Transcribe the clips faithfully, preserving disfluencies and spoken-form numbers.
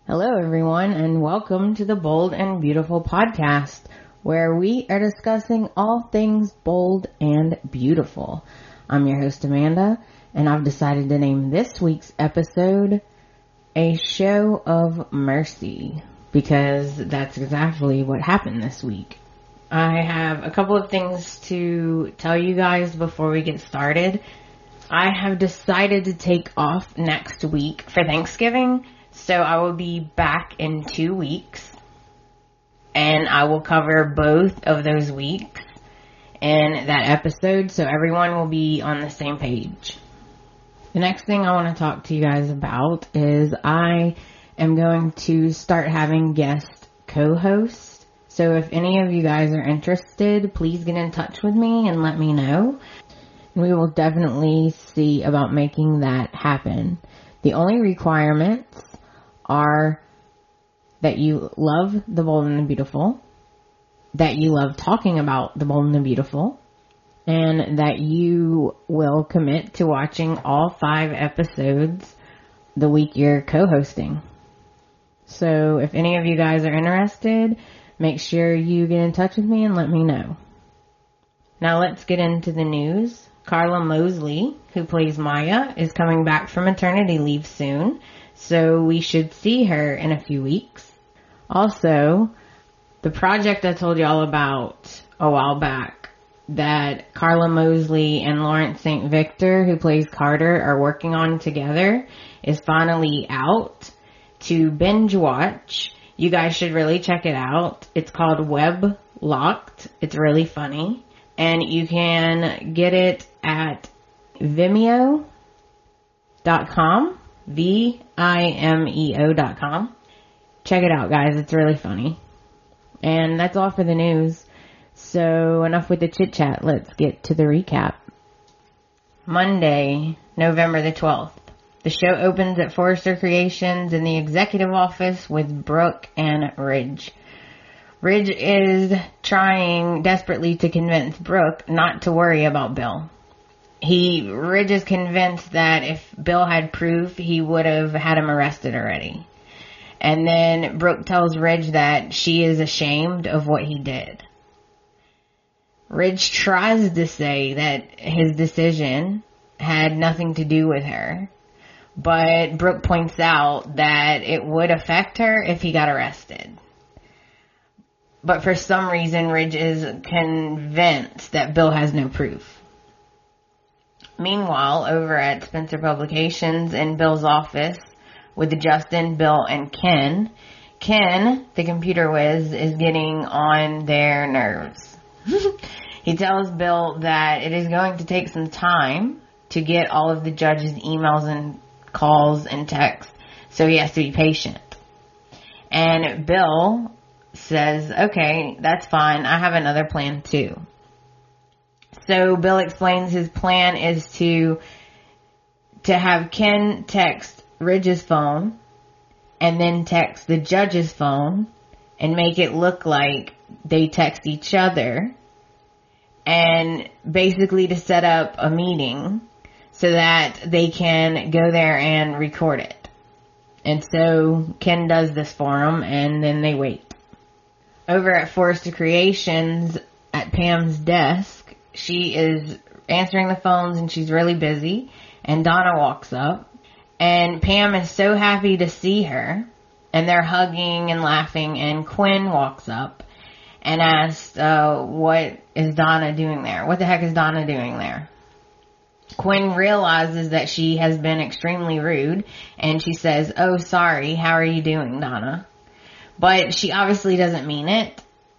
Hello everyone, and welcome to the Bold and Beautiful podcast, where we are discussing all things bold and beautiful. I'm your host Amanda, and I've decided to name this week's episode A Show of Mercy, because that's exactly what happened this week. I have a couple of things to tell you guys before we get started. I have decided to take off next week for Thanksgiving. So I will be back in two weeks, and I will cover both of those weeks in that episode, so everyone will be on the same page. The next thing I want to talk to you guys about is I am going to start having guest co-hosts. So if any of you guys are interested, please get in touch with me and let me know. We will definitely see about making that happen. The only requirements are that you love the bold and the beautiful, that you love talking about the bold and the beautiful, and that you will commit to watching all five episodes the week you're co-hosting. So if any of you guys are interested, make sure you get in touch with me and let me know. Now let's get into the news. Karla Mosley, who plays Maya, is coming back from maternity leave soon, so we should see her in a few weeks. Also, the project I told y'all about a while back that Karla Mosley and Lawrence Saint Victor, who plays Carter, are working on together is finally out to binge watch. You guys should really check it out. It's called Web Locked. It's really funny. And you can get it at vimeo dot com. V I M E O dot com. Check it out, guys. It's really funny. And that's all for the news. So enough with the chit chat. Let's get to the recap. Monday, November the twelfth. The show opens at Forrester Creations in the executive office with Brooke and Ridge. Ridge is trying desperately to convince Brooke not to worry about Bill. He, Ridge is convinced that if Bill had proof, he would have had him arrested already. And then Brooke tells Ridge that she is ashamed of what he did. Ridge tries to say that his decision had nothing to do with her, but Brooke points out that it would affect her if he got arrested. But for some reason, Ridge is convinced that Bill has no proof. Meanwhile, over at Spencer Publications in Bill's office with Justin, Bill, and Ken, Ken, the computer whiz, is getting on their nerves. He tells Bill that it is going to take some time to get all of the judge's emails and calls and texts, so he has to be patient. And Bill says, okay, that's fine. I have another plan too. So Bill explains his plan is to to have Ken text Ridge's phone and then text the judge's phone and make it look like they text each other, and basically to set up a meeting so that they can go there and record it. And so Ken does this for them, and then they wait. Over at Forrester Creations at Pam's desk, she is answering the phones and she's really busy, and Donna walks up, and Pam is so happy to see her, and they're hugging and laughing, and Quinn walks up and asks, uh, what is Donna doing there? What the heck is Donna doing there? Quinn realizes that she has been extremely rude, and she says, oh, sorry, how are you doing, Donna? But she obviously doesn't mean it.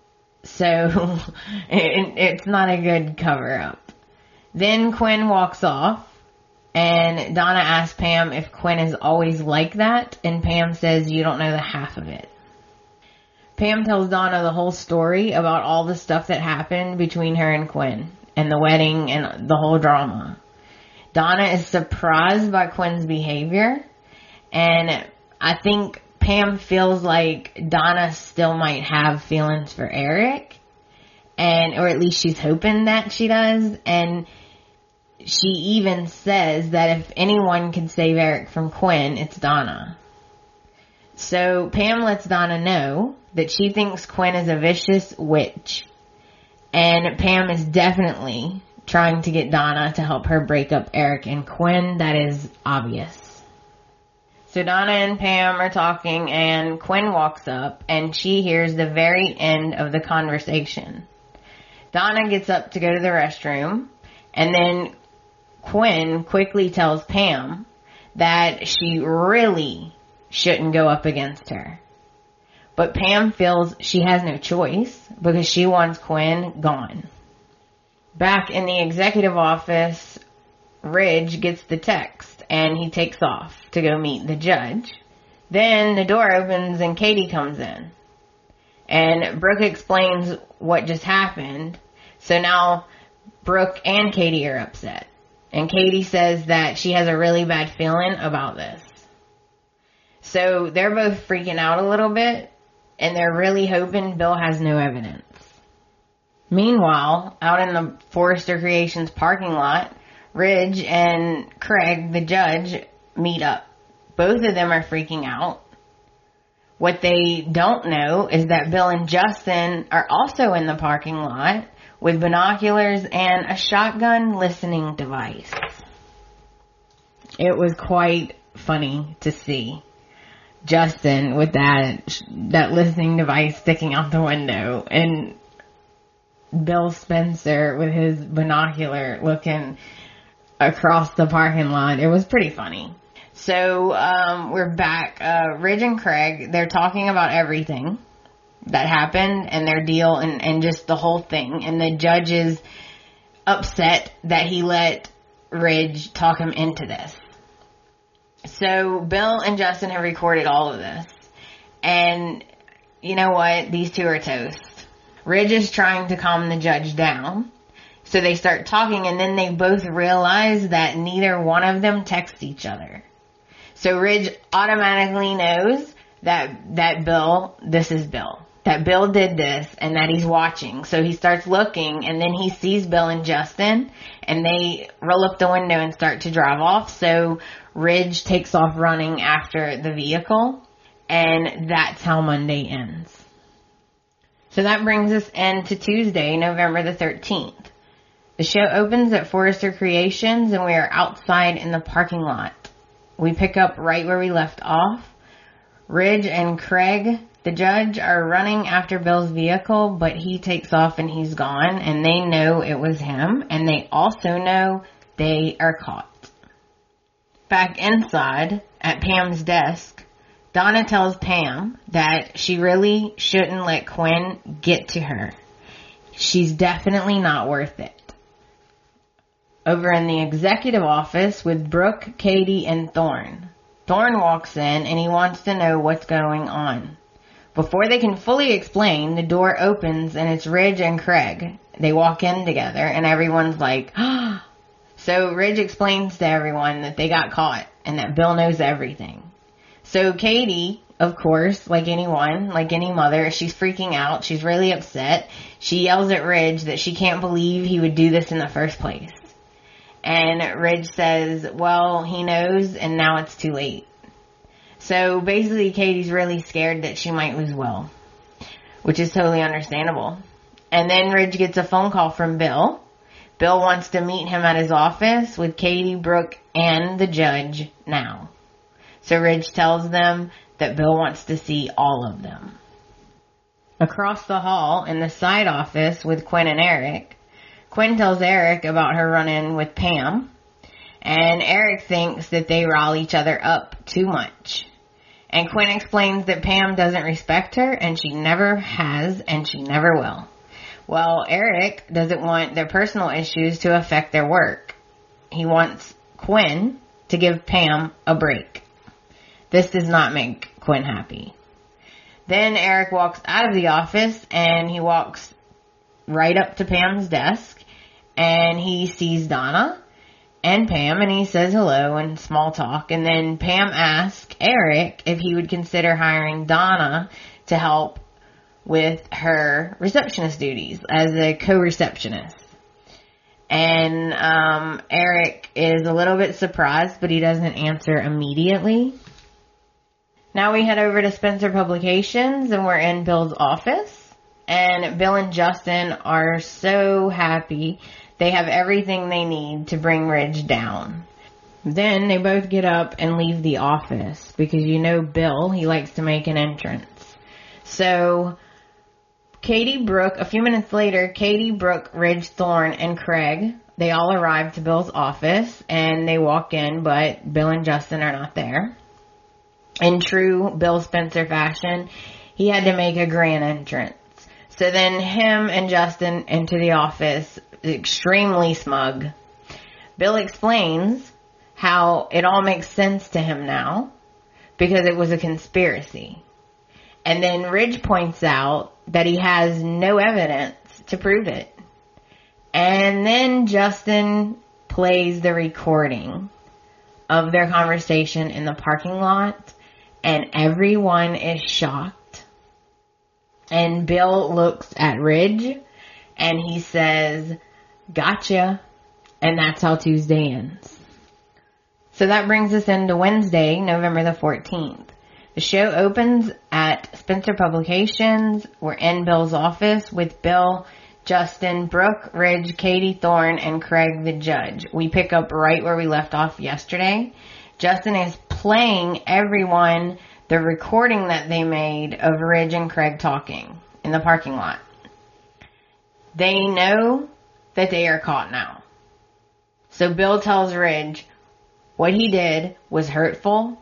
So, it, it's not a good cover-up. Then Quinn walks off, and Donna asks Pam if Quinn is always like that, and Pam says, you don't know the half of it. Pam tells Donna the whole story about all the stuff that happened between her and Quinn, and the wedding, and the whole drama. Donna is surprised by Quinn's behavior, and I think Pam feels like Donna still might have feelings for Eric, and or at least she's hoping that she does, and she even says that if anyone can save Eric from Quinn, it's Donna. So So Pam lets Donna know that she thinks Quinn is a vicious witch. And Pam is definitely trying to get Donna to help her break up Eric and Quinn. That is obvious. So Donna and Pam are talking, and Quinn walks up, and she hears the very end of the conversation. Donna gets up to go to the restroom, and then Quinn quickly tells Pam that she really shouldn't go up against her. But Pam feels she has no choice because she wants Quinn gone. Back in the executive office, Ridge gets the text and he takes off to go meet the judge. Then the door opens and Katie comes in. And Brooke explains what just happened. So now Brooke and Katie are upset. And Katie says that she has a really bad feeling about this. So they're both freaking out a little bit. And they're really hoping Bill has no evidence. Meanwhile, out in the Forrester Creations parking lot, Ridge and Craig, the judge, meet up. Both of them are freaking out. What they don't know is that Bill and Justin are also in the parking lot with binoculars and a shotgun listening device. It was quite funny to see Justin with that that listening device sticking out the window, and Bill Spencer with his binocular looking across the parking lot. It was pretty funny. So um, we're back. Uh, Ridge and Craig, they're talking about everything that happened and their deal and, and just the whole thing. And the judge is upset that he let Ridge talk him into this. So Bill and Justin have recorded all of this. And you know what? These two are toast. Ridge is trying to calm the judge down. So they start talking, and then they both realize that neither one of them text each other. So Ridge automatically knows that, that Bill, this is Bill. That Bill did this, and that he's watching. So he starts looking, and then he sees Bill and Justin, and they roll up the window and start to drive off. So Ridge takes off running after the vehicle, and that's how Monday ends. So that brings us into Tuesday, November the thirteenth. The show opens at Forrester Creations, and we are outside in the parking lot. We pick up right where we left off. Ridge and Craig, the judge, are running after Bill's vehicle, but he takes off and he's gone, and they know it was him, and they also know they are caught. Back inside, at Pam's desk, Donna tells Pam that she really shouldn't let Quinn get to her. She's definitely not worth it. Over in the executive office with Brooke, Katie, and Thorne. Thorne walks in and he wants to know what's going on. Before they can fully explain, the door opens and it's Ridge and Craig. They walk in together and everyone's like, ah. So Ridge explains to everyone that they got caught and that Bill knows everything. So Katie, of course, like anyone, like any mother, she's freaking out. She's really upset. She yells at Ridge that she can't believe he would do this in the first place. And Ridge says, well, he knows, and now it's too late. So basically, Katie's really scared that she might lose Will, which is totally understandable. And then Ridge gets a phone call from Bill. Bill wants to meet him at his office with Katie, Brooke, and the judge now. So Ridge tells them that Bill wants to see all of them. Across the hall in the side office with Quinn and Eric, Quinn tells Eric about her run-in with Pam, and Eric thinks that they rile each other up too much. And Quinn explains that Pam doesn't respect her, and she never has, and she never will. Well, Eric doesn't want their personal issues to affect their work. He wants Quinn to give Pam a break. This does not make Quinn happy. Then Eric walks out of the office, and he walks right up to Pam's desk, and he sees Donna and Pam, and he says hello and small talk. And then Pam asks Eric if he would consider hiring Donna to help with her receptionist duties as a co-receptionist. And um, Eric is a little bit surprised, but he doesn't answer immediately. Now we head over to Spencer Publications, and we're in Bill's office. And Bill and Justin are so happy. They have everything they need to bring Ridge down. Then they both get up and leave the office because you know Bill, he likes to make an entrance. So Katie, Brooke, a few minutes later, Katie, Brooke, Ridge, Thorne, and Craig, they all arrive to Bill's office and they walk in, but Bill and Justin are not there. In true Bill Spencer fashion, he had to make a grand entrance. So then him and Justin into the office, extremely smug. Bill explains how it all makes sense to him now because it was a conspiracy. And then Ridge points out that he has no evidence to prove it. And then Justin plays the recording of their conversation in the parking lot, and everyone is shocked. And Bill looks at Ridge and he says, "Gotcha." And that's how Tuesday ends. So that brings us into Wednesday, November the fourteenth. The show opens at Spencer Publications. We're in Bill's office with Bill, Justin, Brooke, Ridge, Katie, Thorne, and Craig the judge. We pick up right where we left off yesterday. Justin is playing everyone the recording that they made of Ridge and Craig talking in the parking lot. They know that they are caught now. So Bill tells Ridge what he did was hurtful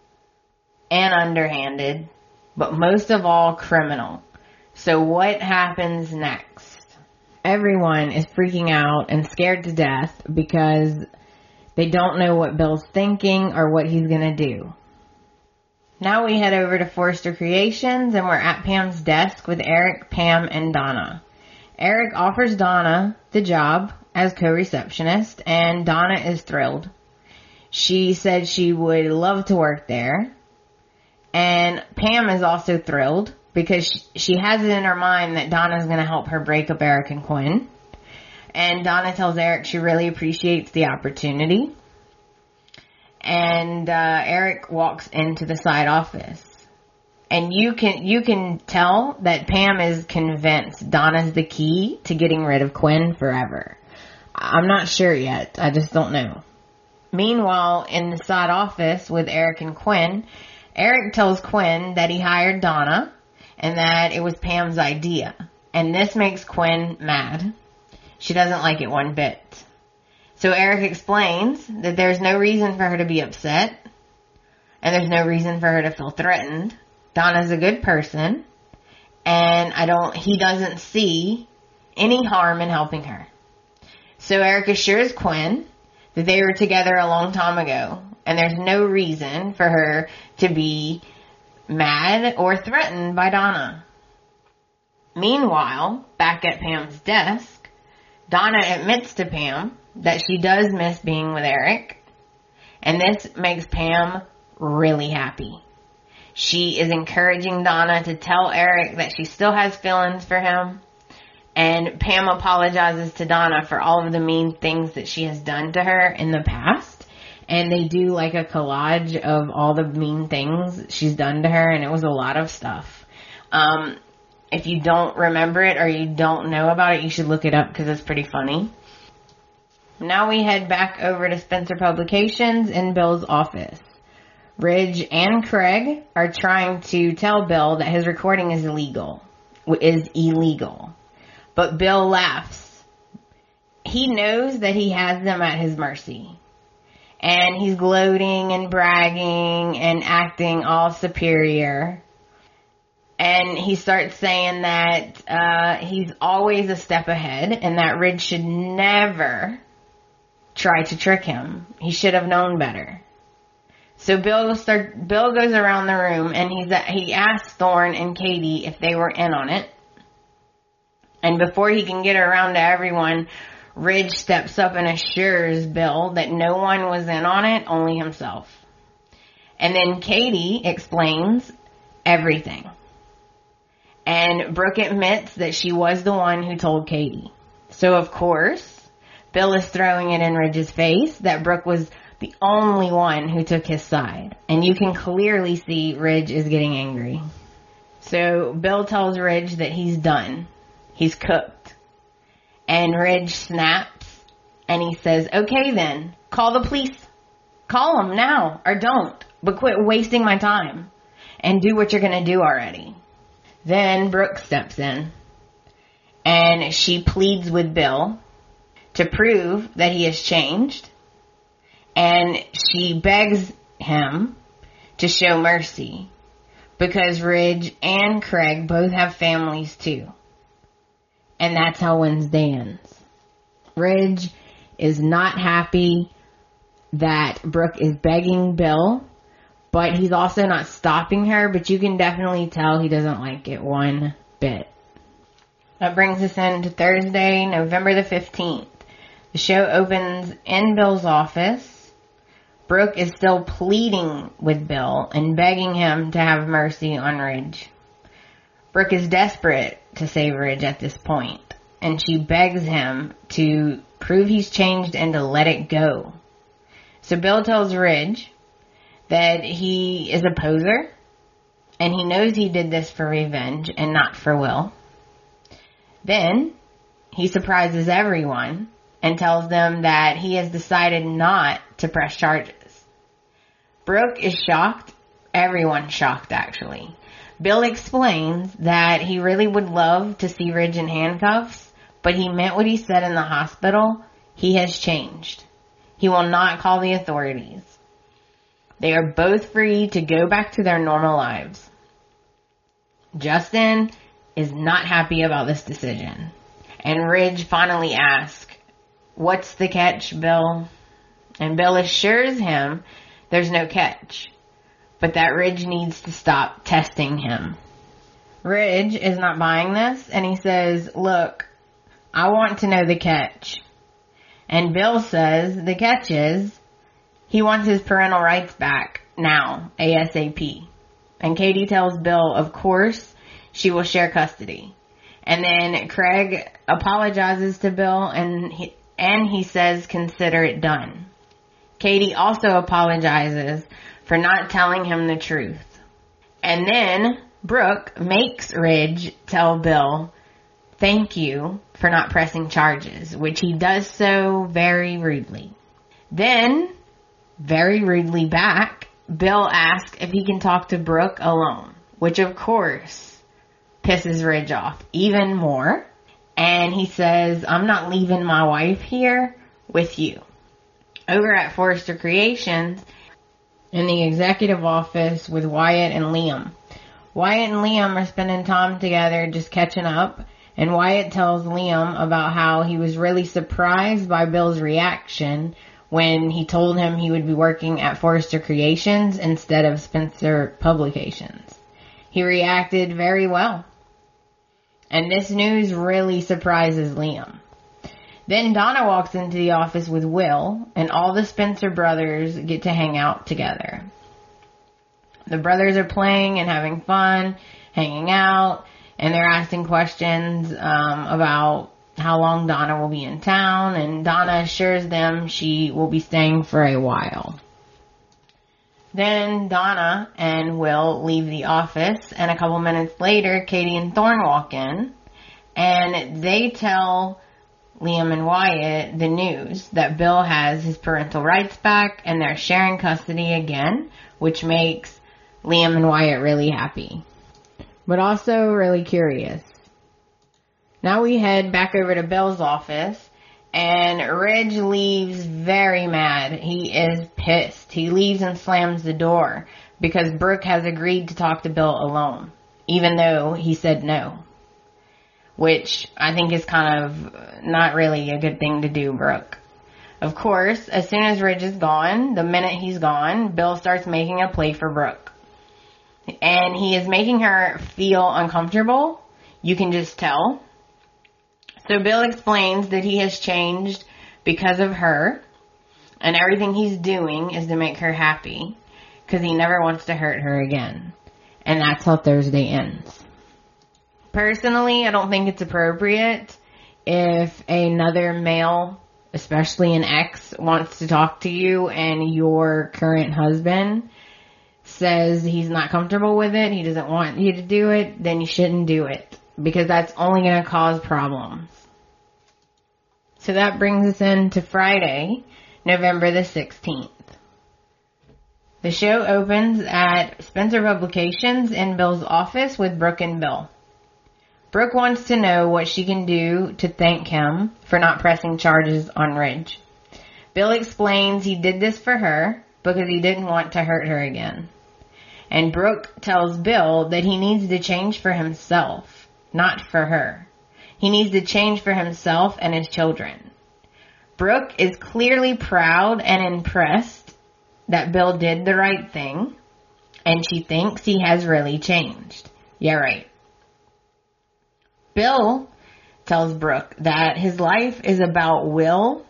and underhanded, but most of all criminal. So what happens next? Everyone is freaking out and scared to death because they don't know what Bill's thinking or what he's going to do. Now we head over to Forrester Creations, and we're at Pam's desk with Eric, Pam, and Donna. Eric offers Donna the job as co-receptionist, and Donna is thrilled. She said she would love to work there. And Pam is also thrilled because she, she has it in her mind that Donna's going to help her break up Eric and Quinn. And Donna tells Eric she really appreciates the opportunity. And uh, Eric walks into the side office. And you can you can tell that Pam is convinced Donna's the key to getting rid of Quinn forever. I'm not sure yet. I just don't know. Meanwhile, in the side office with Eric and Quinn, Eric tells Quinn that he hired Donna and that it was Pam's idea. And this makes Quinn mad. She doesn't like it one bit. So Eric explains that there's no reason for her to be upset. And there's no reason for her to feel threatened. Donna's a good person. And I don't, he doesn't see any harm in helping her. So Eric assures Quinn that they were together a long time ago. And there's no reason for her to be mad or threatened by Donna. Meanwhile, back at Pam's desk, Donna admits to Pam that she does miss being with Eric. And this makes Pam really happy. She is encouraging Donna to tell Eric that she still has feelings for him. And Pam apologizes to Donna for all of the mean things that she has done to her in the past. And they do like a collage of all the mean things she's done to her. And it was a lot of stuff. Um, if you don't remember it or you don't know about it, you should look it up because it's pretty funny. Now we head back over to Spencer Publications in Bill's office. Ridge and Craig are trying to tell Bill that his recording is illegal. Is illegal. But Bill laughs. He knows that he has them at his mercy. And he's gloating and bragging and acting all superior. And he starts saying that uh, he's always a step ahead and that Ridge should never try to trick him. He should have known better. So Bill start, Bill goes around the room and he's at, he asks Thorne and Katie if they were in on it. And before he can get around to everyone, Ridge steps up and assures Bill that no one was in on it, only himself. And then Katie explains everything. And Brooke admits that she was the one who told Katie. So of course, Bill is throwing it in Ridge's face that Brooke was the only one who took his side. And you can clearly see Ridge is getting angry. So Bill tells Ridge that he's done. He's cooked. And Ridge snaps and he says, okay then, call the police. Call them now or don't, but quit wasting my time and do what you're going to do already. Then Brooke steps in and she pleads with Bill to prove that he has changed. And she begs him to show mercy because Ridge and Craig both have families too. And that's how Wednesday ends. Ridge is not happy that Brooke is begging Bill, but he's also not stopping her, but you can definitely tell he doesn't like it one bit. That brings us into Thursday, November the fifteenth. The show opens in Bill's office. Brooke is still pleading with Bill and begging him to have mercy on Ridge. Brooke is desperate to save Ridge at this point, and she begs him to prove he's changed and to let it go. So Bill tells Ridge that he is a poser, and he knows he did this for revenge and not for Will. Then he surprises everyone and tells them that he has decided not to press charges. Brooke is shocked. Everyone's shocked, actually. Bill explains that he really would love to see Ridge in handcuffs, but he meant what he said in the hospital. He has changed. He will not call the authorities. They are both free to go back to their normal lives. Justin is not happy about this decision. And Ridge finally asks, what's the catch, Bill? And Bill assures him there's no catch, but that Ridge needs to stop testing him. Ridge is not buying this, and he says, look, I want to know the catch. And Bill says the catch is he wants his parental rights back now, ASAP. And Katie tells Bill, of course, she will share custody. And then Craig apologizes to Bill, and he, and he says consider it done. Katie also apologizes for not telling him the truth. And then Brooke makes Ridge tell Bill thank you for not pressing charges, which he does so very rudely. Then, very rudely back, Bill asks if he can talk to Brooke alone, which of course pisses Ridge off even more. And he says, I'm not leaving my wife here with you. Over at Forrester Creations, in the executive office with Wyatt and Liam. Wyatt and Liam are spending time together just catching up, and Wyatt tells Liam about how he was really surprised by Bill's reaction when he told him he would be working at Forrester Creations instead of Spencer Publications. He reacted very well. And this news really surprises Liam. Then Donna walks into the office with Will, and all the Spencer brothers get to hang out together. The brothers are playing and having fun, hanging out, and they're asking questions um, about how long Donna will be in town, and Donna assures them she will be staying for a while. Then Donna and Will leave the office, and a couple minutes later, Katie and Thorne walk in, and they tell Liam and Wyatt the news that Bill has his parental rights back and they're sharing custody again, which makes Liam and Wyatt really happy, but also really curious. Now we head back over to Bill's office, and Ridge leaves very mad. He is pissed. He leaves and slams the door because Brooke has agreed to talk to Bill alone, even though he said no. Which I think is kind of not really a good thing to do, Brooke. Of course, as soon as Ridge is gone, the minute he's gone, Bill starts making a play for Brooke. And he is making her feel uncomfortable. You can just tell. So Bill explains that he has changed because of her, and everything he's doing is to make her happy, because he never wants to hurt her again. And that's how Thursday ends. Personally, I don't think it's appropriate if another male especially an ex, wants to talk to you and your current husband says he's not comfortable with it, he doesn't want you to do it, then you shouldn't do it, because that's only going to cause problems. So that brings us into Friday, November the sixteenth. The show opens at Spencer Publications in Bill's office with Brooke and Bill. Brooke wants to know what she can do to thank him for not pressing charges on Ridge. Bill explains he did this for her because he didn't want to hurt her again. And Brooke tells Bill that he needs to change for himself, not for her. He needs to change for himself and his children. Brooke is clearly proud and impressed that Bill did the right thing, and she thinks he has really changed. Yeah, right. Bill tells Brooke that his life is about Will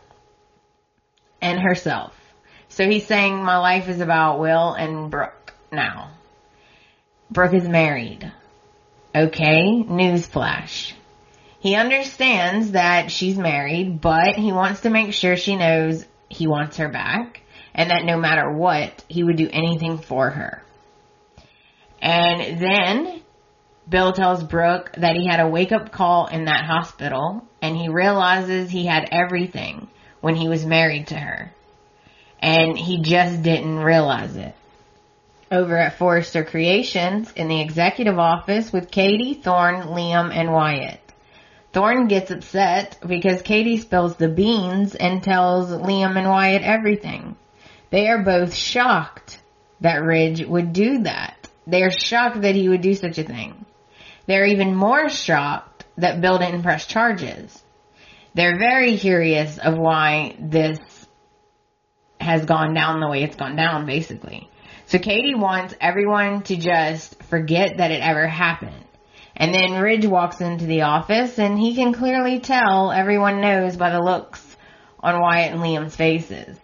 and herself. So he's saying, my life is about Will and Brooke now. Brooke is married. Okay, newsflash. He understands that she's married, but he wants to make sure she knows he wants her back, and that no matter what, he would do anything for her. And then Bill tells Brooke that he had a wake-up call in that hospital, and he realizes he had everything when he was married to her. And he just didn't realize it. Over at Forrester Creations, in the executive office with Katie, Thorne, Liam, and Wyatt. Thorne gets upset because Katie spills the beans and tells Liam and Wyatt everything. They are both shocked that Ridge would do that. They are shocked that he would do such a thing. They're even more shocked that Bill didn't press charges. They're very curious of why this has gone down the way it's gone down, basically. So Katie wants everyone to just forget that it ever happened. And then Ridge walks into the office, and he can clearly tell everyone knows by the looks on Wyatt and Liam's faces.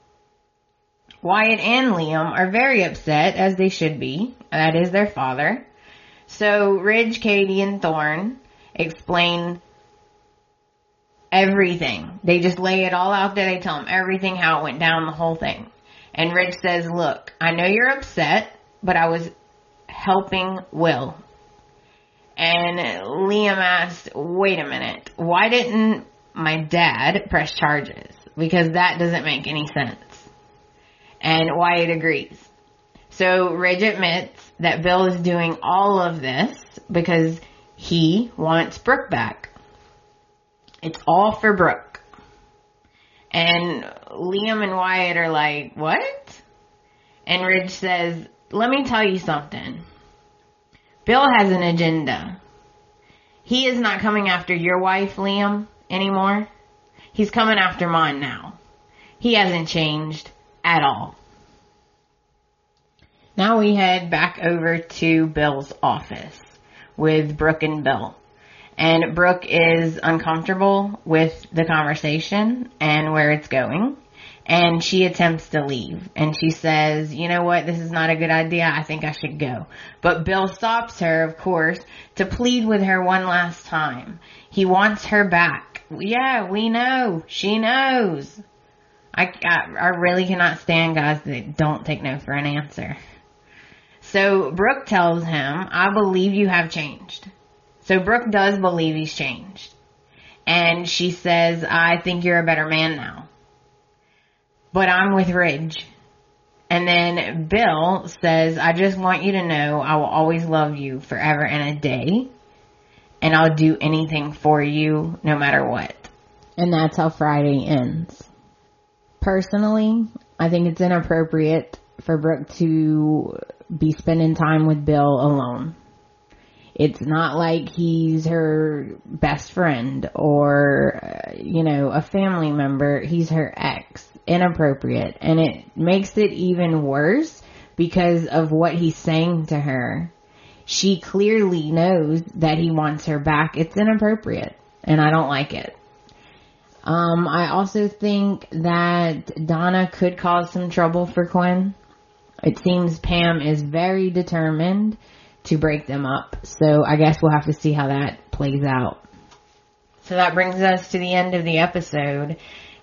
Wyatt and Liam are very upset, as they should be. That is their father. So Ridge, Katie, and Thorne explain everything. They just lay it all out there. They tell him everything, how it went down, the whole thing. And Ridge says, look, I know you're upset, but I was helping Will. And Liam asked, wait a minute, why didn't my dad press charges? Because that doesn't make any sense. And Wyatt agrees. So Ridge admits that Bill is doing all of this because he wants Brooke back. It's all for Brooke. And Liam and Wyatt are like, what? And Ridge says, let me tell you something. Bill has an agenda. He is not coming after your wife, Liam, anymore. He's coming after mine now. He hasn't changed at all. Now we head back over to Bill's office with Brooke and Bill. And Brooke is uncomfortable with the conversation and where it's going. And she attempts to leave. And she says, you know what, this is not a good idea. I think I should go. But Bill stops her, of course, to plead with her one last time. He wants her back. Yeah, we know. She knows. I, I, I really cannot stand guys that don't take no for an answer. So Brooke tells him, I believe you have changed. So Brooke does believe he's changed. And she says, I think you're a better man now. But I'm with Ridge. And then Bill says, I just want you to know I will always love you forever and a day. And I'll do anything for you no matter what. And that's how Friday ends. Personally, I think it's inappropriate for Brooke to be spending time with Bill alone. It's not like he's her best friend or, you know, a family member. He's her ex. Inappropriate. And it makes it even worse because of what he's saying to her. She clearly knows that he wants her back. It's inappropriate. And I don't like it. Um, I also think that Donna could cause some trouble for Quinn. It seems Pam is very determined to break them up. So I guess we'll have to see how that plays out. So that brings us to the end of the episode.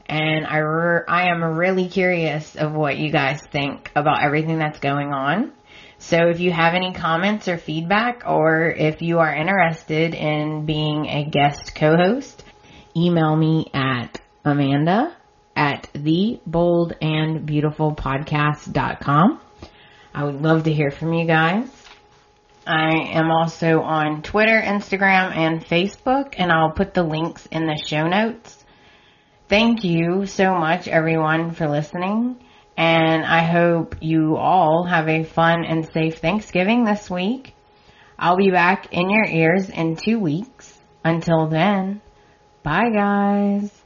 And I, re- I am really curious of what you guys think about everything that's going on. So if you have any comments or feedback, or if you are interested in being a guest co-host, email me at Amanda at the bold and beautiful podcast dot com. I would love to hear from you guys. I am also on Twitter, Instagram, and Facebook, and I'll put the links in the show notes. Thank you so much, everyone, for listening, and I hope you all have a fun and safe Thanksgiving this week. I'll be back in your ears in two weeks. Until then, bye, guys.